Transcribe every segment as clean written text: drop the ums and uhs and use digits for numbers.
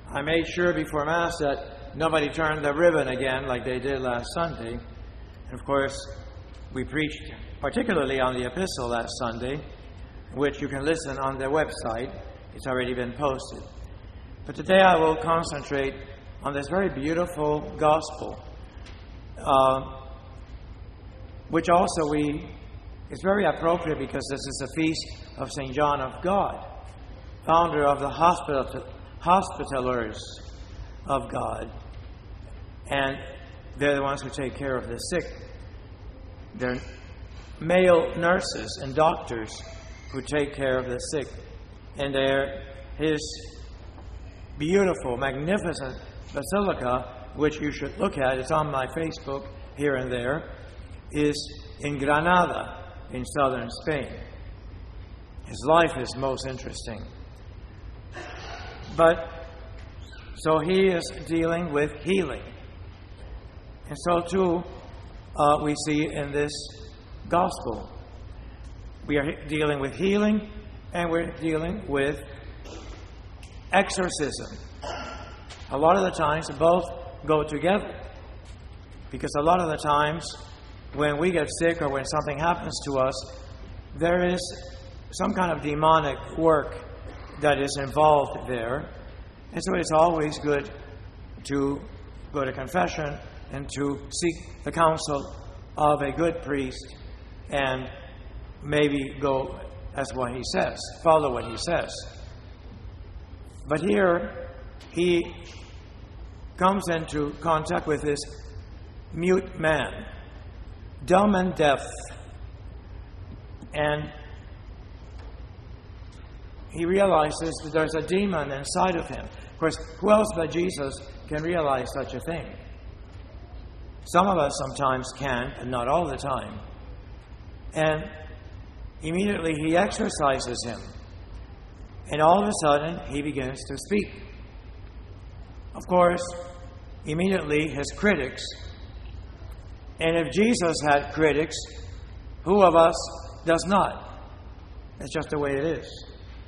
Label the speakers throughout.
Speaker 1: I made sure before Mass that nobody turned the ribbon again like they did last Sunday. And of course, we preached particularly on the epistle last Sunday, which you can listen on their website. It's already been posted. But today I will concentrate on this very beautiful gospel, which also is very appropriate because this is the feast of St. John of God, founder of the Hospitallers of God. And they're the ones who take care of the sick. They're male nurses and doctors who take care of the sick. And his beautiful, magnificent basilica, which you should look at, it's on my Facebook here and there, is in Granada in southern Spain. His life is most interesting. But, so he is dealing with healing. And so too, we see in this gospel. We are dealing with healing and we're dealing with exorcism. A lot of the times both go together. Because a lot of the times when we get sick or when something happens to us, there is some kind of demonic work that is involved there. And so it's always good to go to confession and to seek the counsel of a good priest and maybe go as what he says, follow what he says. But here he comes into contact with this mute man, dumb and deaf, and he realizes that there's a demon inside of him. Of course, who else but Jesus can realize such a thing? Some of us sometimes can, but not all the time. And immediately he exorcises him. And all of a sudden, he begins to speak. Of course, immediately his critics, and if Jesus had critics, who of us does not? That's just the way it is.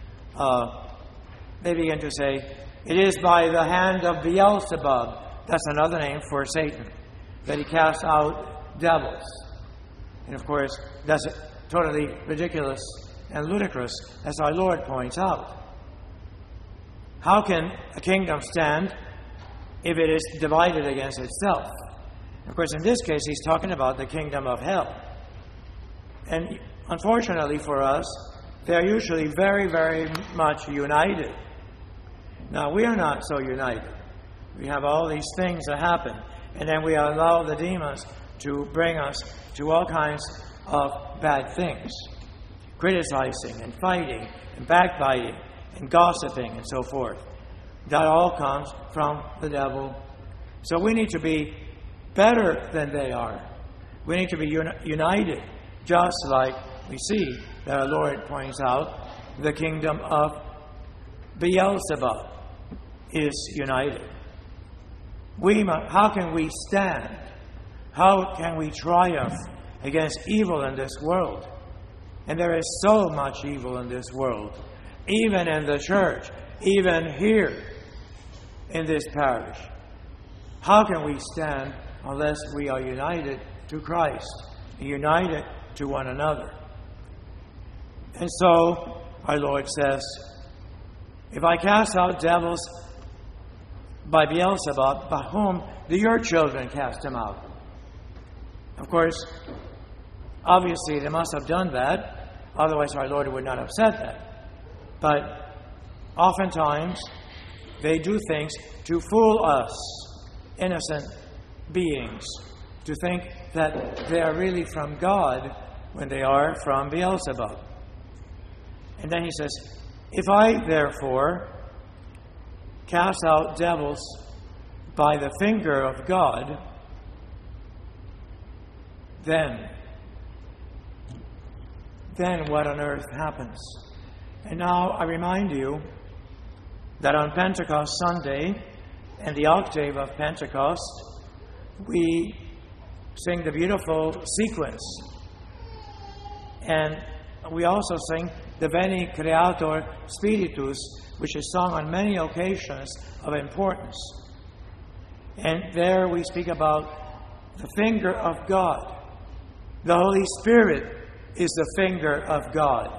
Speaker 1: They begin to say, it is by the hand of Beelzebub. That's another name for Satan, that he casts out devils. And of course, that's totally ridiculous and ludicrous, as our Lord points out. How can a kingdom stand if it is divided against itself? Of course, in this case, he's talking about the kingdom of hell. And unfortunately for us, they're usually very, very much united. Now, we are not so united. We have all these things that happen, and then we allow the demons to bring us to all kinds of bad things. Criticizing and fighting and backbiting and gossiping and so forth. That all comes from the devil. So we need to be better than they are. We need to be united, just like we see that our Lord points out the kingdom of Beelzebub is united. How can we stand? How can we triumph against evil in this world? And there is so much evil in this world, even in the church, even here in this parish. How can we stand unless we are united to Christ, united to one another? And so our Lord says, if I cast out devils by Beelzebub, by whom do your children cast them out? Of course, obviously they must have done that, otherwise our Lord would not have said that. But oftentimes they do things to fool us, innocent beings, to think that they are really from God when they are from Beelzebub. And then he says, if I therefore cast out devils by the finger of God, then what on earth happens? And now I remind you that on Pentecost Sunday, and the octave of Pentecost, we sing the beautiful sequence. And we also sing the Veni Creator Spiritus, which is sung on many occasions of importance. And there we speak about the finger of God. The Holy Spirit is the finger of God.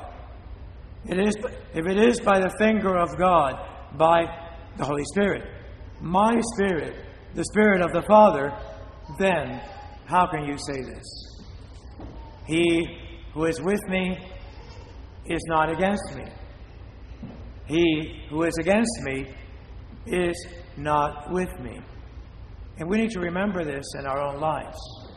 Speaker 1: If it is by the finger of God, by the Holy Spirit, my Spirit, the Spirit of the Father, then how can you say this? He who is with me is not against me. He who is against me is not with me. And we need to remember this in our own lives.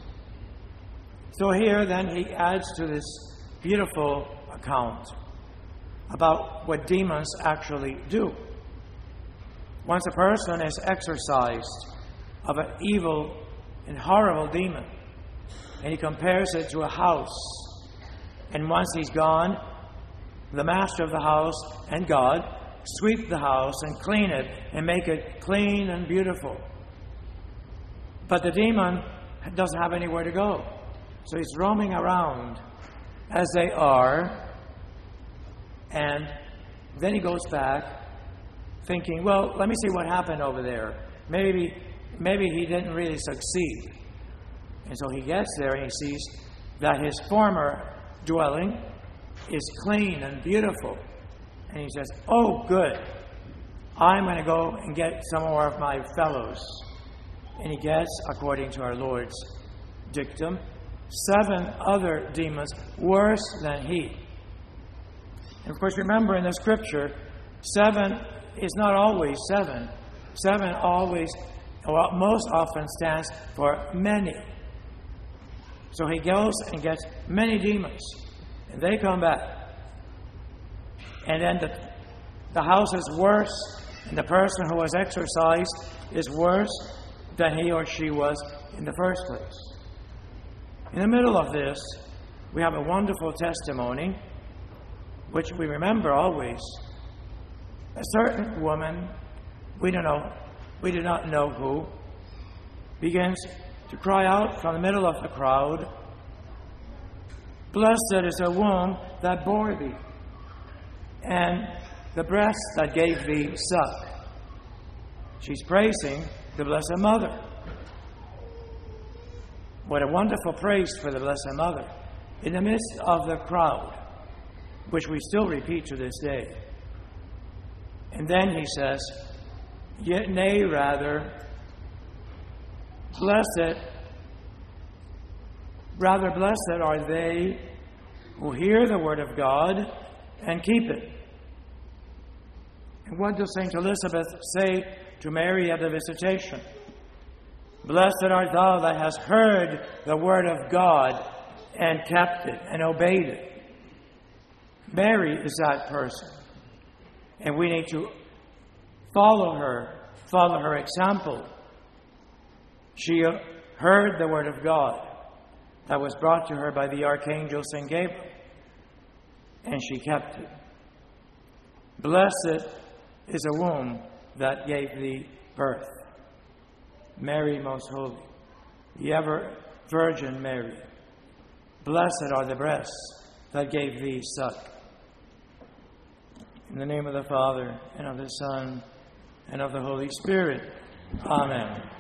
Speaker 1: So here then he adds to this beautiful account about what demons actually do. Once a person is exorcised of an evil and horrible demon, and he compares it to a house, and once he's gone, the master of the house and God sweep the house and clean it and make it clean and beautiful. But the demon doesn't have anywhere to go. So he's roaming around as they are, and then he goes back thinking, well, let me see what happened over there. Maybe he didn't really succeed. And so he gets there and he sees that his former dwelling is clean and beautiful. And he says, oh, good. I'm going to go and get some more of my fellows. And he gets, according to our Lord's dictum, 7 other demons worse than he. And of course, remember in the scripture, 7 is not always 7. 7 always, well, most often stands for many. So he goes and gets many demons, and they come back. And then the house is worse, and the person who was exorcised is worse than he or she was in the first place. In the middle of this, we have a wonderful testimony, which we remember always. A certain woman, we do not know who, begins to cry out from the middle of the crowd, "Blessed is the womb that bore thee, and the breast that gave thee suck." She's praising the Blessed Mother. What a wonderful praise for the Blessed Mother in the midst of the crowd, which we still repeat to this day. And then he says, "Yet nay, rather blessed are they who hear the word of God and keep it." And what does St. Elizabeth say to Mary at the Visitation? "Blessed art thou that hast heard the word of God and kept it and obeyed it." Mary is that person. And we need to follow her example. She heard the word of God that was brought to her by the Archangel St. Gabriel, and she kept it. Blessed is a womb that gave thee birth. Mary most holy, the ever Virgin Mary, blessed are the breasts that gave thee suck. In the name of the Father, and of the Son, and of the Holy Spirit. Amen.